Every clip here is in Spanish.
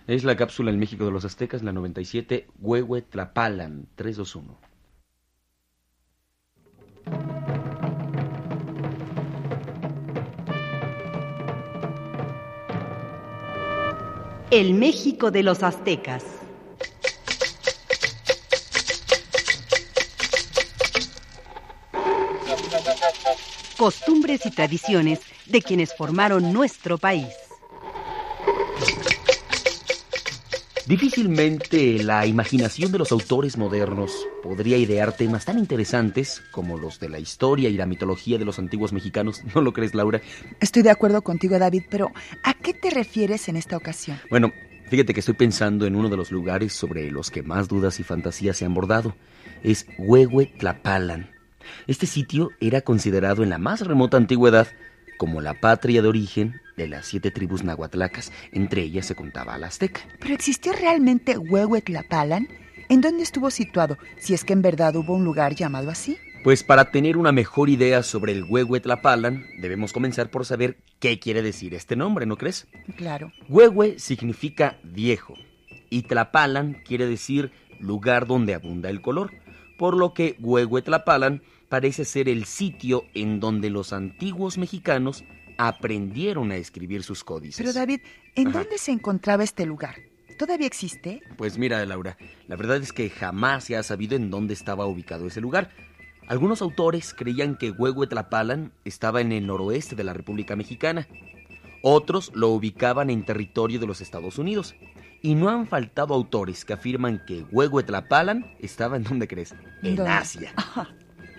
Es la cápsula El México de los Aztecas, la 97, Huehuetlapalan, 321. El México de los Aztecas. Costumbres y tradiciones de quienes formaron nuestro país. Difícilmente la imaginación de los autores modernos podría idear temas tan interesantes como los de la historia y la mitología de los antiguos mexicanos. ¿No lo crees, Laura? Estoy de acuerdo contigo, David, pero ¿a qué te refieres en esta ocasión? Bueno, fíjate que estoy pensando en uno de los lugares sobre los que más dudas y fantasías se han bordado. Es Huehuetlapalan. Este sitio era considerado en la más remota antigüedad como la patria de origen de las 7 tribus nahuatlacas. Entre ellas se contaba a la azteca. ¿Pero existió realmente Huehuetlapalan? ¿En dónde estuvo situado, si es que en verdad hubo un lugar llamado así? Pues para tener una mejor idea sobre el Huehuetlapalan, debemos comenzar por saber qué quiere decir este nombre, ¿no crees? Claro. Huehue significa viejo y Tlapalan quiere decir lugar donde abunda el color, por lo que Huehuetlapalan parece ser el sitio en donde los antiguos mexicanos aprendieron a escribir sus códices. Pero David, ¿en Ajá. dónde se encontraba este lugar? ¿Todavía existe? Pues mira, Laura, la verdad es que jamás se ha sabido en dónde estaba ubicado ese lugar. Algunos autores creían que Huehuetlapalan estaba en el noroeste de la República Mexicana. Otros lo ubicaban en territorio de los Estados Unidos. Y no han faltado autores que afirman que Huehuetlapalan estaba en ¿dónde crees? En ¿Dónde? Asia. Ajá.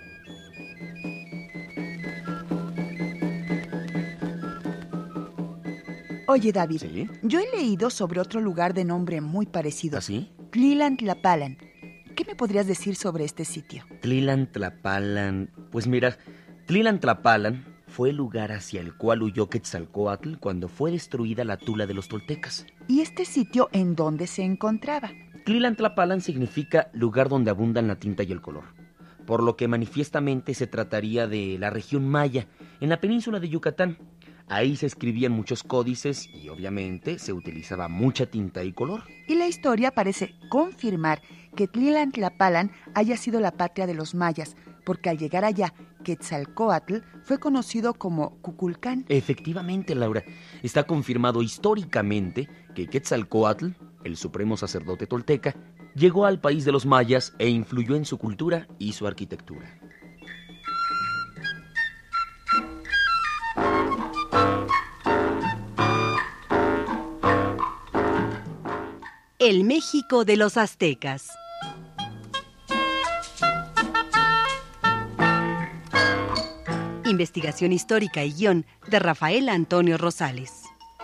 Oye, David, ¿Sí? yo he leído sobre otro lugar de nombre muy parecido. ¿Así? Tlilan-Tlapalan. ¿Qué me podrías decir sobre este sitio? Tlilan-Tlapalan. Pues mira, Tlilan-Tlapalan fue el lugar hacia el cual huyó Quetzalcóatl cuando fue destruida la Tula de los toltecas. ¿Y este sitio en dónde se encontraba? Tlilan-Tlapalan significa lugar donde abundan la tinta y el color, por lo que manifiestamente se trataría de la región maya, en la península de Yucatán. Ahí se escribían muchos códices y obviamente se utilizaba mucha tinta y color. Y la historia parece confirmar que Tlilan-Tlapalan haya sido la patria de los mayas, porque al llegar allá, Quetzalcóatl fue conocido como Cuculcán. Efectivamente, Laura, está confirmado históricamente que Quetzalcóatl, el supremo sacerdote tolteca, llegó al país de los mayas e influyó en su cultura y su arquitectura. El México de los Aztecas. Investigación histórica y guión de Rafael Antonio Rosales.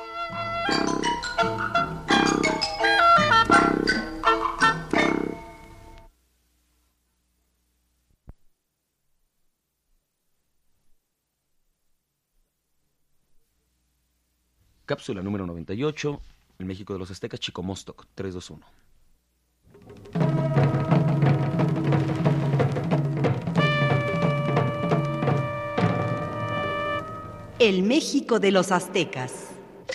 Cápsula número 98, el México de los Aztecas, Chicomostoc, 321. El México de los Aztecas.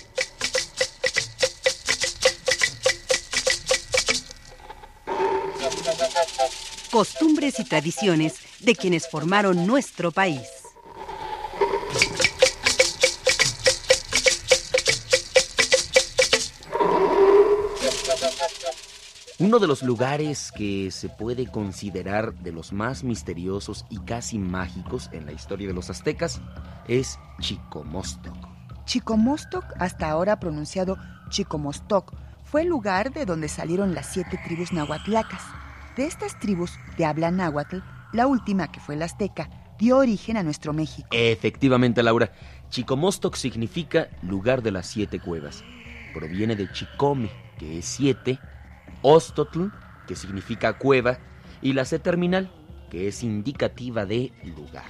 Costumbres y tradiciones de quienes formaron nuestro país. Uno de los lugares que se puede considerar de los más misteriosos y casi mágicos en la historia de los aztecas es Chicomostoc. Chicomostoc, hasta ahora pronunciado Chicomostoc, fue el lugar de donde salieron las 7 tribus nahuatlacas. De estas tribus de habla náhuatl, la última, que fue la azteca, dio origen a nuestro México. Efectivamente, Laura, Chicomostoc significa lugar de las 7 cuevas. Proviene de Chicome, que es 7, Ostotl, que significa cueva, y la C terminal, que es indicativa de lugar.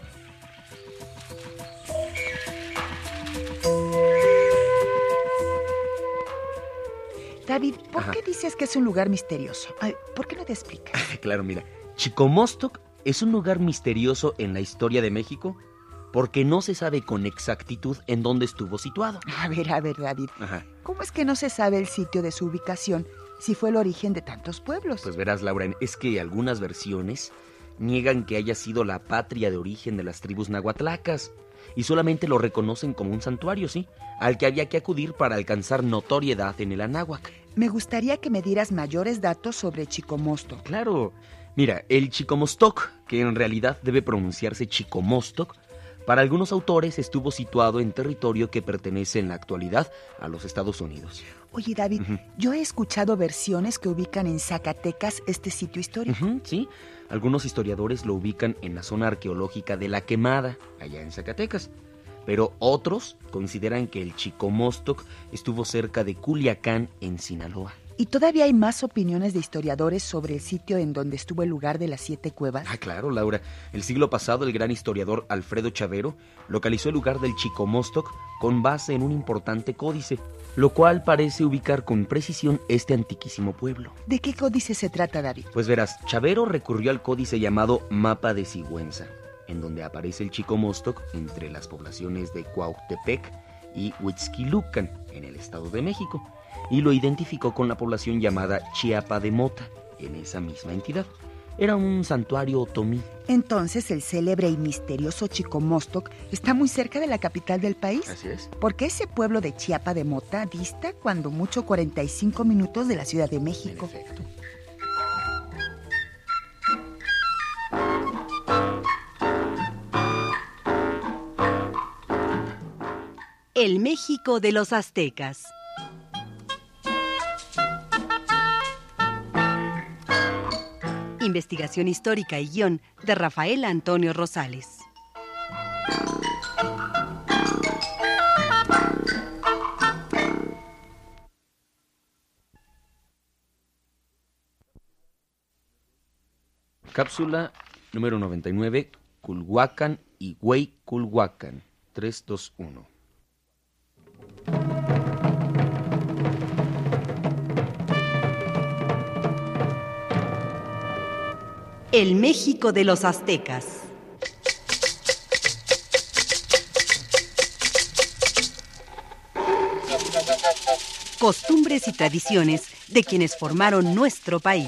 David, ¿por Ajá. qué dices que es un lugar misterioso? Ay, ¿por qué no te explicas? Claro, mira, Chicomostoc es un lugar misterioso en la historia de México porque no se sabe con exactitud en dónde estuvo situado. A ver, David. Ajá. ¿Cómo es que no se sabe el sitio de su ubicación si fue el origen de tantos pueblos? Pues verás, Laura, es que algunas versiones niegan que haya sido la patria de origen de las tribus nahuatlacas y solamente lo reconocen como un santuario, sí, al que había que acudir para alcanzar notoriedad en el Anáhuac. Me gustaría que me dieras mayores datos sobre Chicomostoc. Claro. Mira, el Chicomostoc, que en realidad debe pronunciarse Chicomostoc, para algunos autores estuvo situado en territorio que pertenece en la actualidad a los Estados Unidos. Oye, David, yo he escuchado versiones que ubican en Zacatecas este sitio histórico. Sí, algunos historiadores lo ubican en la zona arqueológica de La Quemada, allá en Zacatecas. Pero otros consideran que el Chicomostoc estuvo cerca de Culiacán, en Sinaloa. ¿Y todavía hay más opiniones de historiadores sobre el sitio en donde estuvo el lugar de las 7 cuevas? Claro, Laura. El siglo pasado, el gran historiador Alfredo Chavero localizó el lugar del Chicomostoc con base en un importante códice, lo cual parece ubicar con precisión este antiquísimo pueblo. ¿De qué códice se trata, David? Pues verás, Chavero recurrió al códice llamado Mapa de Sigüenza, en donde aparece el Chicomostoc entre las poblaciones de Cuautepec y Huitzquilucan, en el Estado de México, y lo identificó con la población llamada Chiapa de Mota, en esa misma entidad. Era un santuario otomí. Entonces el célebre y misterioso Chicomostoc está muy cerca de la capital del país. Así es. Porque ese pueblo de Chiapa de Mota dista cuando mucho 45 minutos de la Ciudad de En México. efecto. El México de los aztecas. Investigación histórica y guión de Rafael Antonio Rosales. Cápsula número 99, Culhuacán y Hueyculhuacán. 3, 2, 1. El México de los aztecas. Costumbres y tradiciones de quienes formaron nuestro país.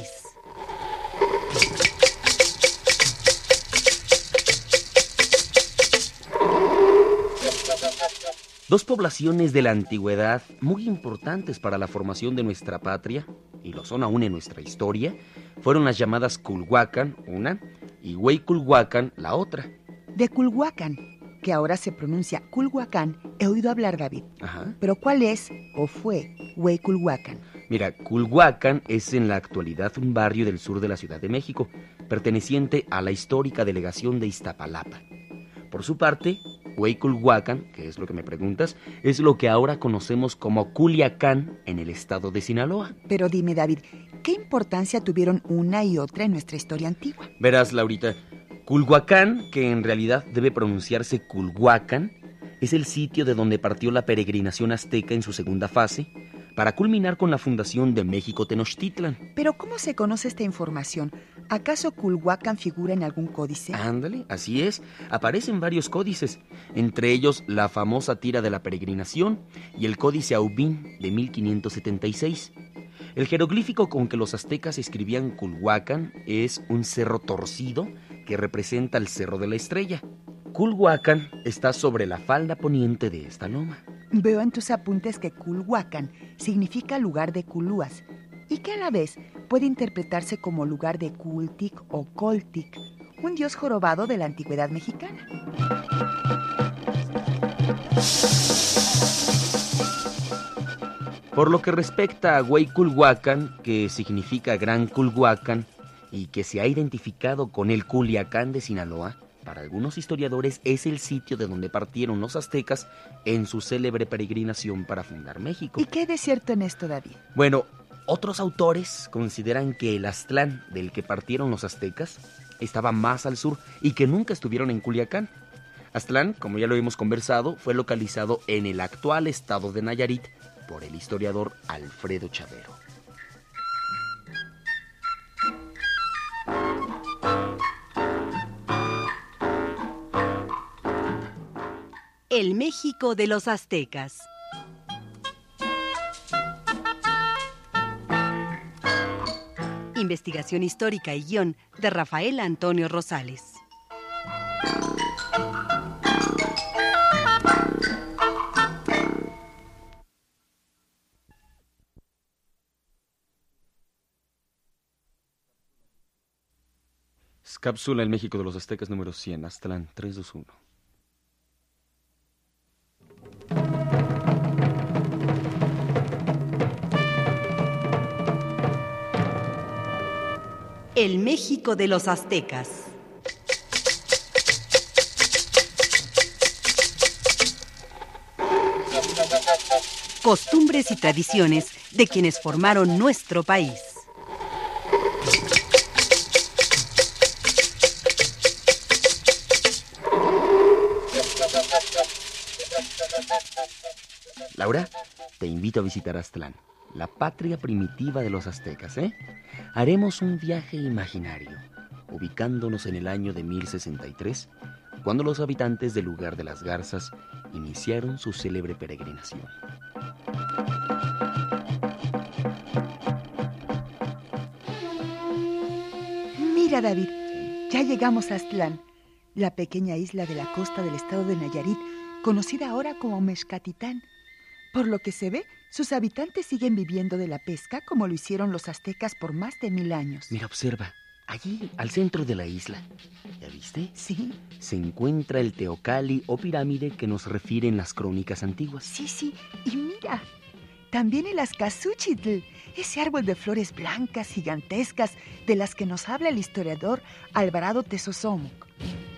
Dos poblaciones de la antigüedad muy importantes para la formación de nuestra patria, y lo son aún en nuestra historia, fueron las llamadas Culhuacán, una, y Hueyculhuacán, la otra. De Culhuacán, que ahora se pronuncia Culhuacán, he oído hablar, David. Ajá. Pero ¿cuál es o fue Hueyculhuacán? Mira, Culhuacán es en la actualidad un barrio del sur de la Ciudad de México, perteneciente a la histórica delegación de Iztapalapa. Por su parte, Hueyculhuacán, que es lo que me preguntas, es lo que ahora conocemos como Culiacán en el estado de Sinaloa. Pero dime, David, ¿qué importancia tuvieron una y otra en nuestra historia antigua? Verás, Laurita, Culhuacán, que en realidad debe pronunciarse Culhuacán, es el sitio de donde partió la peregrinación azteca en su segunda fase, para culminar con la fundación de México Tenochtitlan. Pero ¿cómo se conoce esta información? ¿Acaso Culhuacán figura en algún códice? Ándale, así es. Aparecen varios códices, entre ellos la famosa tira de la peregrinación y el códice Aubín de 1576. El jeroglífico con que los aztecas escribían Culhuacán es un cerro torcido que representa el Cerro de la Estrella. Culhuacán está sobre la falda poniente de esta loma. Veo en tus apuntes que Culhuacán significa lugar de culúas y que a la vez puede interpretarse como lugar de Cultic o Coltic, un dios jorobado de la antigüedad mexicana. Por lo que respecta a Hueyculhuacán, que significa Gran Culhuacán y que se ha identificado con el Culiacán de Sinaloa, para algunos historiadores es el sitio de donde partieron los aztecas en su célebre peregrinación para fundar México. ¿Y qué hay de cierto en esto, David? Bueno, otros autores consideran que el Aztlán del que partieron los aztecas estaba más al sur y que nunca estuvieron en Culiacán. Aztlán, como ya lo hemos conversado, fue localizado en el actual estado de Nayarit por el historiador Alfredo Chavero. El México de los aztecas. Investigación histórica y guión de Rafael Antonio Rosales. Cápsula El México de los aztecas número 100, Aztlán 321. El México de los aztecas. Costumbres y tradiciones de quienes formaron nuestro país. Laura, te invito a visitar Aztlán, la patria primitiva de los aztecas, ¿eh? Haremos un viaje imaginario, ubicándonos en el año de 1063, cuando los habitantes del lugar de las Garzas iniciaron su célebre peregrinación. Mira, David, ya llegamos a Aztlán, la pequeña isla de la costa del estado de Nayarit, conocida ahora como Mexcatitán. Por lo que se ve, sus habitantes siguen viviendo de la pesca como lo hicieron los aztecas por más de 1000 años. Mira, observa, allí al centro de la isla, ¿ya viste? Sí, Se encuentra el teocalli o pirámide que nos refieren las crónicas antiguas. sí, y mira, también el azcazúchitl, ese árbol de flores blancas gigantescas de las que nos habla el historiador Alvarado Tezosomoc.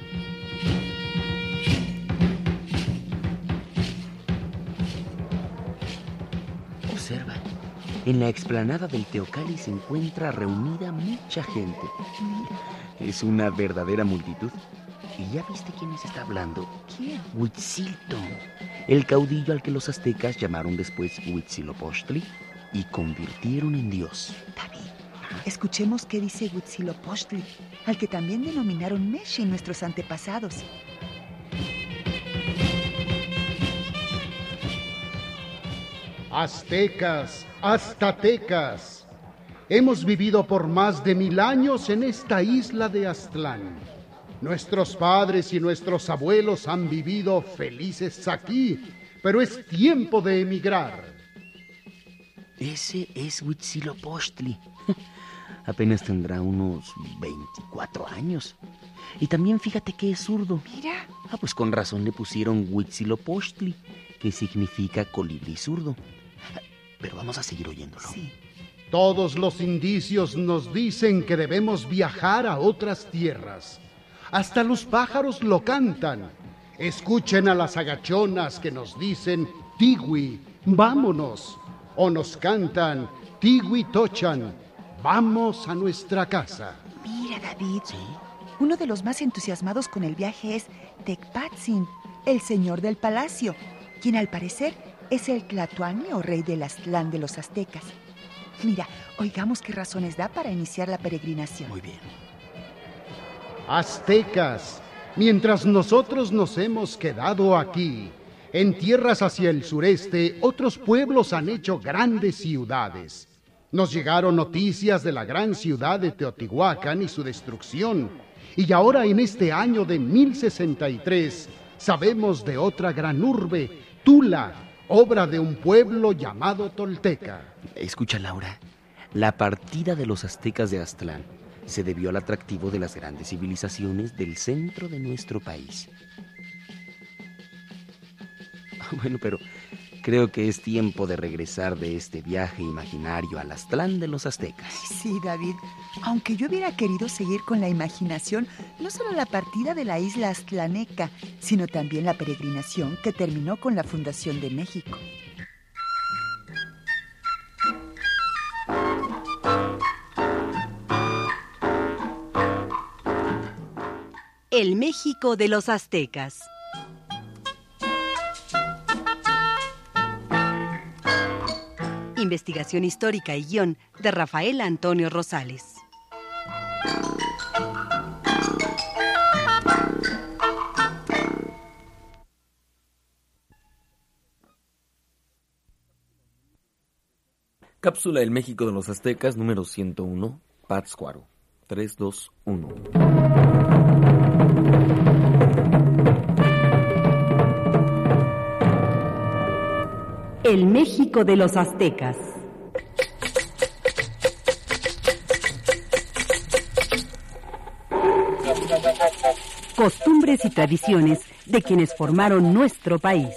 Observa, en la explanada del teocalli se encuentra reunida mucha gente. Es una verdadera multitud. ¿Y ya viste quién nos está hablando? ¿Quién? Huitzilton, el caudillo al que los aztecas llamaron después Huitzilopochtli y convirtieron en dios. David, escuchemos qué dice Huitzilopochtli, al que también denominaron Meshi nuestros antepasados. Aztecas, aztatecas, hemos vivido por más de 1000 años en esta isla de Aztlán. Nuestros padres y nuestros abuelos han vivido felices aquí, pero es tiempo de emigrar. Ese es Huitzilopochtli. Apenas tendrá unos 24 años. Y también fíjate que es zurdo. Mira. Pues con razón le pusieron Huitzilopochtli, que significa colibrí zurdo. Pero vamos a seguir oyéndolo. Sí. Todos los indicios nos dicen que debemos viajar a otras tierras. Hasta los pájaros lo cantan. Escuchen a las agachonas que nos dicen, Tiwi, vámonos. O nos cantan, Tiwi Tochan, vamos a nuestra casa. Mira, David. ¿Sí? Uno de los más entusiasmados con el viaje es Tecpatzin, el señor del palacio, quien al parecer es el Tlatoani o rey del Aztlán de los aztecas. Mira, oigamos qué razones da para iniciar la peregrinación. Muy bien. Aztecas, mientras nosotros nos hemos quedado aquí, en tierras hacia el sureste, otros pueblos han hecho grandes ciudades. Nos llegaron noticias de la gran ciudad de Teotihuacán y su destrucción. Y ahora en este año de 1063, sabemos de otra gran urbe, Tula, obra de un pueblo llamado Tolteca. Escucha, Laura, la partida de los aztecas de Aztlán se debió al atractivo de las grandes civilizaciones del centro de nuestro país. Bueno, pero creo que es tiempo de regresar de este viaje imaginario al Aztlán de los aztecas. Sí, David, aunque yo hubiera querido seguir con la imaginación, no solo la partida de la isla aztlaneca, sino también la peregrinación que terminó con la fundación de México. El México de los aztecas. Investigación histórica y guión de Rafael Antonio Rosales. Cápsula El México de los Aztecas, número 101, Pátzcuaro. 3, 2, 1. El México de los Aztecas. Costumbres y tradiciones de quienes formaron nuestro país.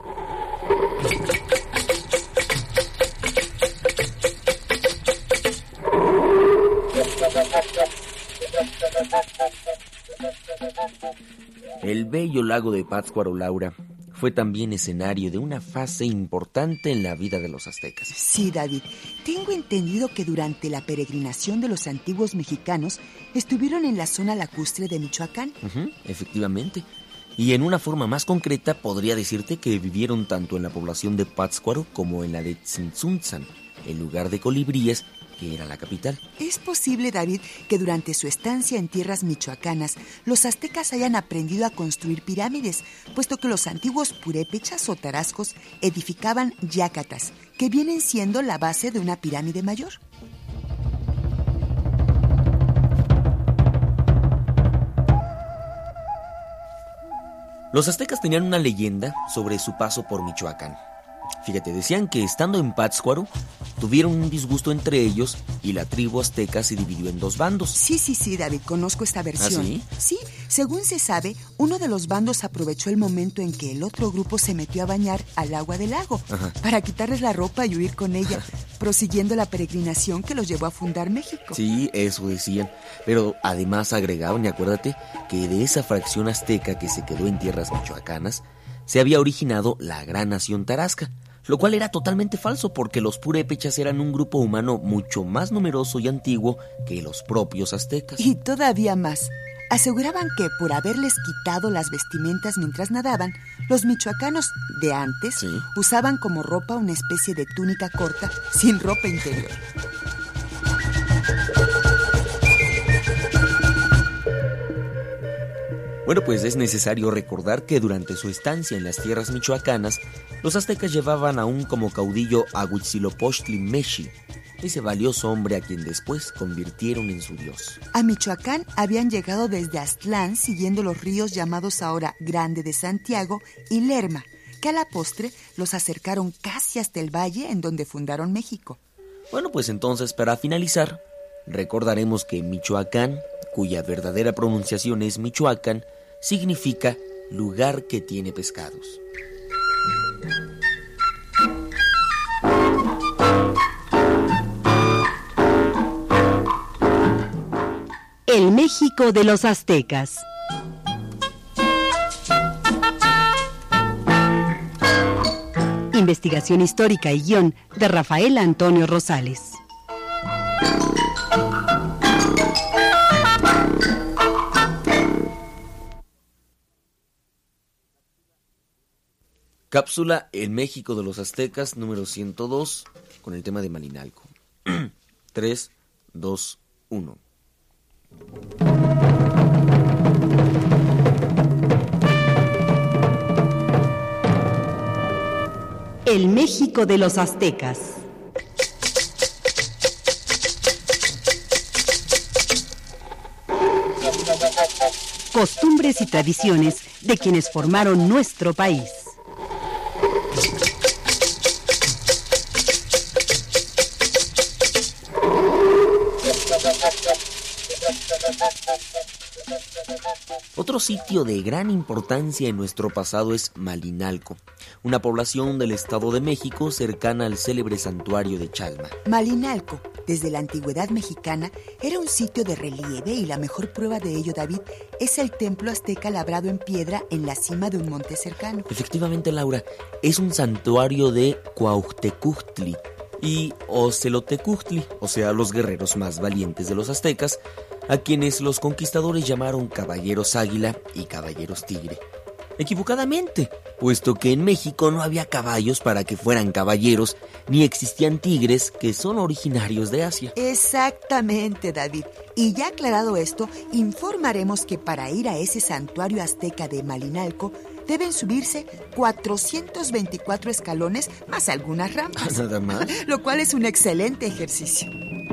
El bello lago de Pátzcuaro, Laura, fue también escenario de una fase importante en la vida de los aztecas. Sí, David. Tengo entendido que durante la peregrinación de los antiguos mexicanos estuvieron en la zona lacustre de Michoacán. Efectivamente. Y en una forma más concreta podría decirte que vivieron tanto en la población de Pátzcuaro como en la de Tzintzuntzan, el lugar de colibríes que era la capital. Es posible, David, que durante su estancia en tierras michoacanas, los aztecas hayan aprendido a construir pirámides, puesto que los antiguos purépechas o tarascos edificaban yácatas, que vienen siendo la base de una pirámide mayor. Los aztecas tenían una leyenda sobre su paso por Michoacán. Fíjate, decían que estando en Pátzcuaro, tuvieron un disgusto entre ellos y la tribu azteca se dividió en dos bandos. Sí, David, conozco esta versión. ¿Ah, sí? Sí, según se sabe, uno de los bandos aprovechó el momento en que el otro grupo se metió a bañar al agua del lago para quitarles la ropa y huir con ella, prosiguiendo la peregrinación que los llevó a fundar México. Sí, eso decían, pero además agregaban, y acuérdate, que de esa fracción azteca que se quedó en tierras michoacanas, se había originado la gran nación tarasca, lo cual era totalmente falso porque los purépechas eran un grupo humano mucho más numeroso y antiguo que los propios aztecas. Y todavía más, aseguraban que por haberles quitado las vestimentas mientras nadaban, los michoacanos de antes usaban como ropa una especie de túnica corta sin ropa interior. Bueno, pues es necesario recordar que durante su estancia en las tierras michoacanas, los aztecas llevaban aún como caudillo a Huitzilopochtli Meshi, ese valioso hombre a quien después convirtieron en su dios. A Michoacán habían llegado desde Aztlán siguiendo los ríos llamados ahora Grande de Santiago y Lerma, que a la postre los acercaron casi hasta el valle en donde fundaron México. Bueno, pues entonces para finalizar, recordaremos que Michoacán, cuya verdadera pronunciación es Michoacán, significa lugar que tiene pescados. El México de los Aztecas. Investigación histórica y guión de Rafael Antonio Rosales. Cápsula El México de los Aztecas, número 102, con el tema de Malinalco. 3, 2, 1. El México de los Aztecas. Costumbres y tradiciones de quienes formaron nuestro país. Otro sitio de gran importancia en nuestro pasado es Malinalco, una población del Estado de México cercana al célebre santuario de Chalma. Malinalco, desde la antigüedad mexicana, era un sitio de relieve y la mejor prueba de ello, David, es el templo azteca labrado en piedra en la cima de un monte cercano. Efectivamente, Laura, es un santuario de Cuauhtecuhtli y Ocelotecuhtli, o sea, los guerreros más valientes de los aztecas, a quienes los conquistadores llamaron caballeros águila y caballeros tigre. Equivocadamente, puesto que en México no había caballos para que fueran caballeros, ni existían tigres que son originarios de Asia. Exactamente, David. Y ya aclarado esto, informaremos que para ir a ese santuario azteca de Malinalco deben subirse 424 escalones más algunas rampas. ¿Nada más? Lo cual es un excelente ejercicio.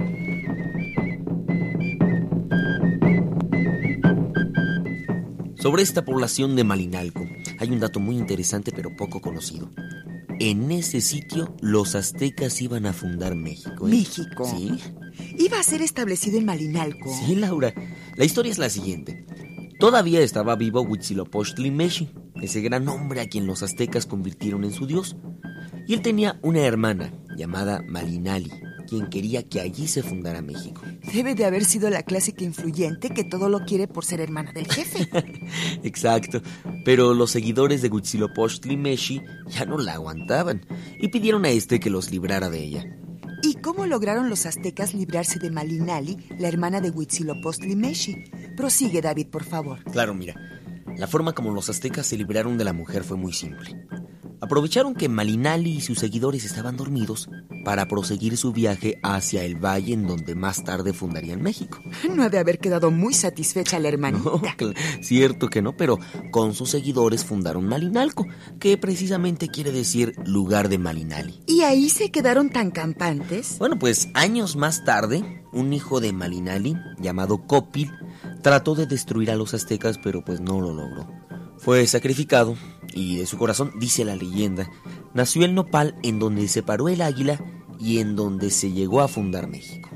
Sobre esta población de Malinalco hay un dato muy interesante pero poco conocido. En ese sitio los aztecas iban a fundar México. ¿México? Sí. Iba a ser establecido en Malinalco. Sí, Laura. La historia es la siguiente. Todavía estaba vivo Huitzilopochtli Meshi, ese gran hombre a quien los aztecas convirtieron en su dios. Y él tenía una hermana llamada Malinali, quien quería que allí se fundara México. Debe de haber sido la clásica influyente que todo lo quiere por ser hermana del jefe. Exacto, pero los seguidores de Huitzilopochtli Meshi ya no la aguantaban y pidieron a este que los librara de ella. ¿Y cómo lograron los aztecas librarse de Malinali, la hermana de Huitzilopochtli Meshi? Prosigue, David, por favor. Claro, mira, la forma como los aztecas se libraron de la mujer fue muy simple. Aprovecharon que Malinali y sus seguidores estaban dormidos para proseguir su viaje hacia el valle en donde más tarde fundarían México. No ha de haber quedado muy satisfecha la hermanita. No, cierto que no, pero con sus seguidores fundaron Malinalco, que precisamente quiere decir lugar de Malinali. ¿Y ahí se quedaron tan campantes? Bueno, pues años más tarde, un hijo de Malinali, llamado Copil, trató de destruir a los aztecas, pero pues no lo logró. Fue sacrificado y de su corazón, dice la leyenda, nació el nopal en donde se paró el águila y en donde se llegó a fundar México.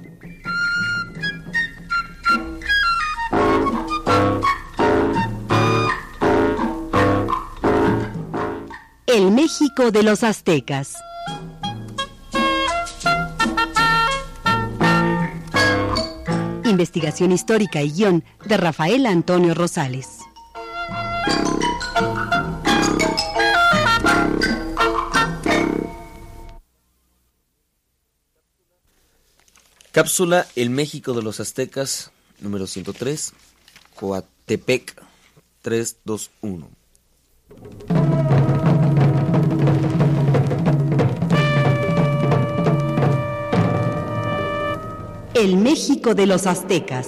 El México de los aztecas. Investigación histórica y guión de Rafael Antonio Rosales. Cápsula El México de los aztecas, número 103, Coatepec, 321. El México de los aztecas.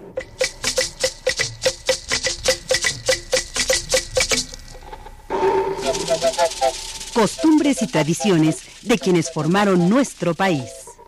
Costumbres y tradiciones de quienes formaron nuestro país.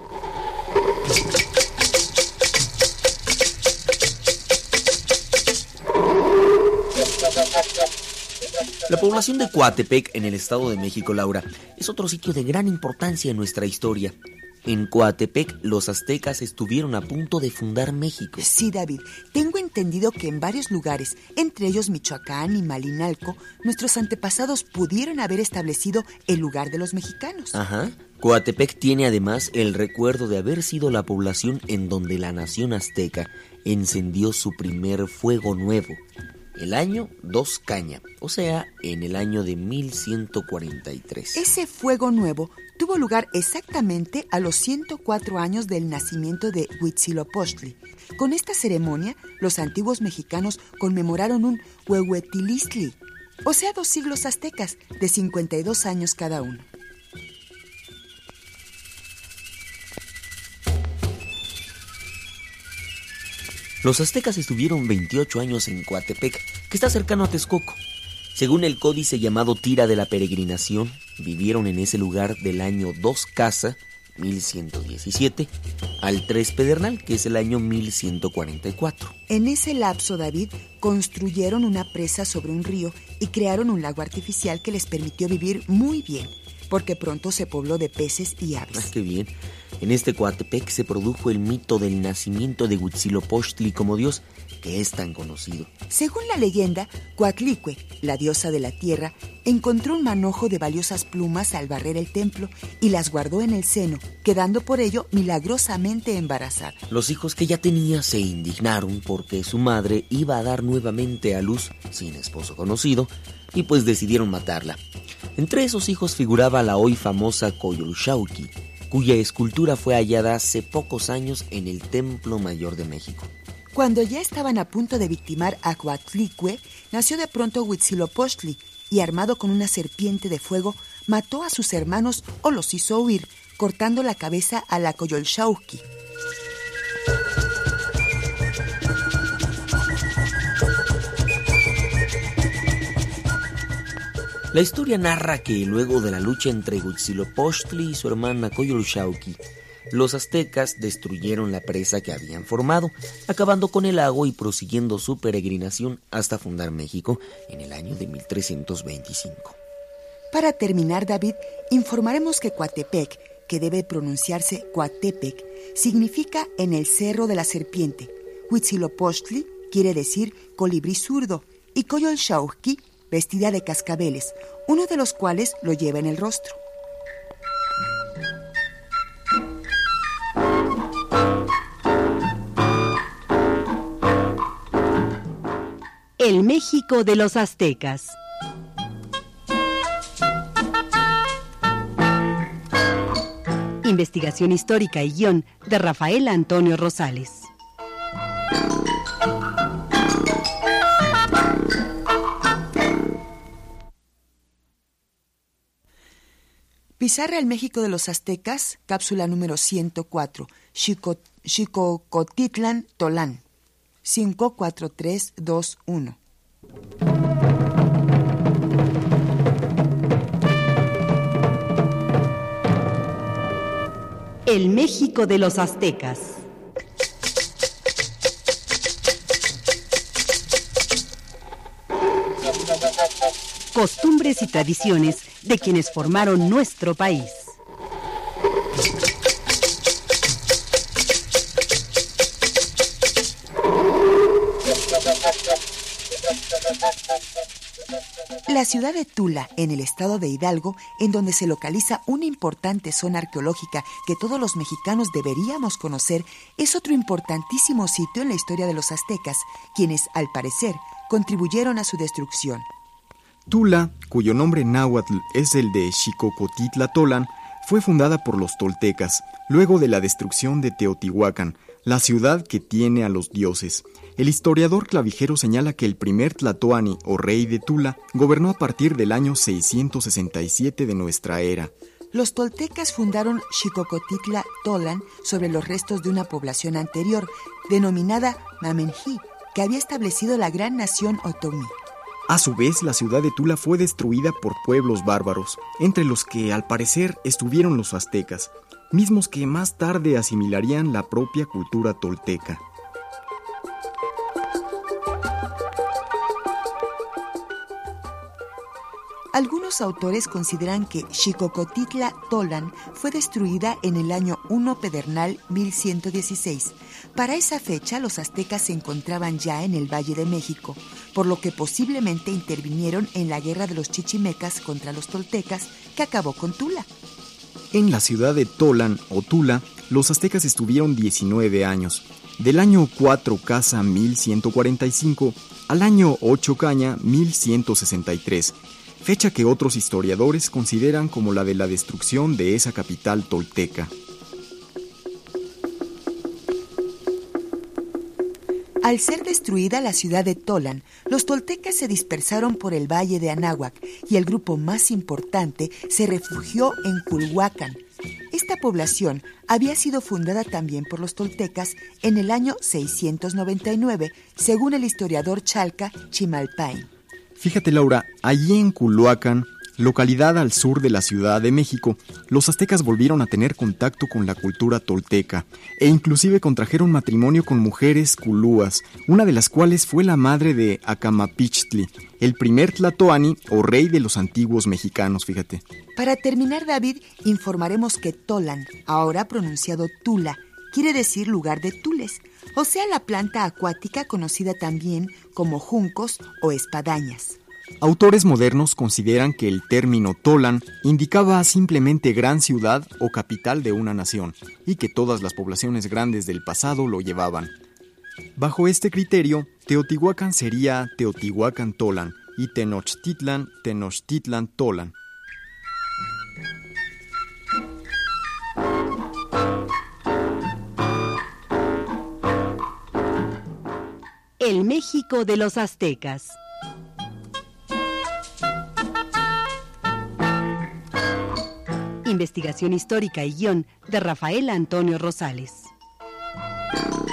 La población de Coatepec, en el Estado de México, Laura, es otro sitio de gran importancia en nuestra historia. En Coatepec, los aztecas estuvieron a punto de fundar México. Sí, David. Tengo entendido que en varios lugares, entre ellos Michoacán y Malinalco, nuestros antepasados pudieron haber establecido el lugar de los mexicanos. Ajá. Coatepec tiene además el recuerdo de haber sido la población en donde la nación azteca encendió su primer fuego nuevo. El año 2 Caña, o sea, en el año de 1143. Ese fuego nuevo tuvo lugar exactamente a los 104 años del nacimiento de Huitzilopochtli. Con esta ceremonia, los antiguos mexicanos conmemoraron un Huehuetilistli, o sea, 2 siglos aztecas, de 52 años cada uno. Los aztecas estuvieron 28 años en Coatepec, que está cercano a Texcoco. Según el códice llamado Tira de la Peregrinación, vivieron en ese lugar del año 2 Casa, 1117, al 3 Pedernal, que es el año 1144. En ese lapso, David, construyeron una presa sobre un río y crearon un lago artificial que les permitió vivir muy bien, porque pronto se pobló de peces y aves. ¡Qué bien! En este Coatepec se produjo el mito del nacimiento de Huitzilopochtli como dios, que es tan conocido. Según la leyenda, Coatlicue, la diosa de la tierra, encontró un manojo de valiosas plumas al barrer el templo y las guardó en el seno, quedando por ello milagrosamente embarazada. Los hijos que ya tenía se indignaron porque su madre iba a dar nuevamente a luz sin esposo conocido y pues decidieron matarla. Entre esos hijos figuraba la hoy famosa Coyolxauhqui, cuya escultura fue hallada hace pocos años en el Templo Mayor de México. Cuando ya estaban a punto de victimar a Coatlicue, nació de pronto Huitzilopochtli y, armado con una serpiente de fuego, mató a sus hermanos o los hizo huir, cortando la cabeza a la Coyolxauhqui. La historia narra que luego de la lucha entre Huitzilopochtli y su hermana Coyolxauhqui, los aztecas destruyeron la presa que habían formado, acabando con el lago y prosiguiendo su peregrinación hasta fundar México en el año de 1325. Para terminar, David, informaremos que Coatepec, que debe pronunciarse Coatepec, significa en el Cerro de la Serpiente. Huitzilopochtli quiere decir colibrí zurdo y Coyolxauhqui, vestida de cascabeles, uno de los cuales lo lleva en el rostro. El México de los aztecas. Investigación histórica y guión de Rafael Antonio Rosales. Pizarra El México de los aztecas, cápsula número 104, Xicocotitlán, Tolán, 54321. El México de los aztecas. Costumbres y tradiciones de quienes formaron nuestro país. La ciudad de Tula, en el estado de Hidalgo, en donde se localiza una importante zona arqueológica que todos los mexicanos deberíamos conocer, es otro importantísimo sitio en la historia de los aztecas, quienes, al parecer, contribuyeron a su destrucción. Tula, cuyo nombre náhuatl es el de Xicocotitlán, fue fundada por los toltecas, luego de la destrucción de Teotihuacán, la ciudad que tiene a los dioses. El historiador clavijero señala que el primer tlatoani, o rey de Tula, gobernó a partir del año 667 de nuestra era. Los toltecas fundaron Xicocotitlán sobre los restos de una población anterior, denominada Mamenjí, que había establecido la gran nación otomí. A su vez, la ciudad de Tula fue destruida por pueblos bárbaros, entre los que, al parecer, estuvieron los aztecas, mismos que más tarde asimilarían la propia cultura tolteca. Algunos autores consideran que Xicocotitlán fue destruida en el año 1 Pedernal 1116. Para esa fecha, los aztecas se encontraban ya en el Valle de México, por lo que posiblemente intervinieron en la guerra de los chichimecas contra los toltecas, que acabó con Tula. En la ciudad de Tolán o Tula, los aztecas estuvieron 19 años, del año 4 Casa 1145 al año 8 Caña 1163, fecha que otros historiadores consideran como la de la destrucción de esa capital tolteca. Al ser destruida la ciudad de Tolán, los toltecas se dispersaron por el valle de Anáhuac y el grupo más importante se refugió en Culhuacán. Esta población había sido fundada también por los toltecas en el año 699, según el historiador chalca Chimalpain. Fíjate, Laura, allí en Culhuacán, localidad al sur de la Ciudad de México, los aztecas volvieron a tener contacto con la cultura tolteca e inclusive contrajeron matrimonio con mujeres culúas, una de las cuales fue la madre de Acamapichtli, el primer tlatoani o rey de los antiguos mexicanos, fíjate. Para terminar, David, informaremos que Tolán, ahora pronunciado Tula, quiere decir lugar de tules, o sea, la planta acuática conocida también como juncos o espadañas. Autores modernos consideran que el término Tolán indicaba simplemente gran ciudad o capital de una nación, y que todas las poblaciones grandes del pasado lo llevaban. Bajo este criterio, Teotihuacán sería Teotihuacán Tolán y Tenochtitlan, Tenochtitlan Tolán. El México de los aztecas. Investigación histórica y guión de Rafael Antonio Rosales.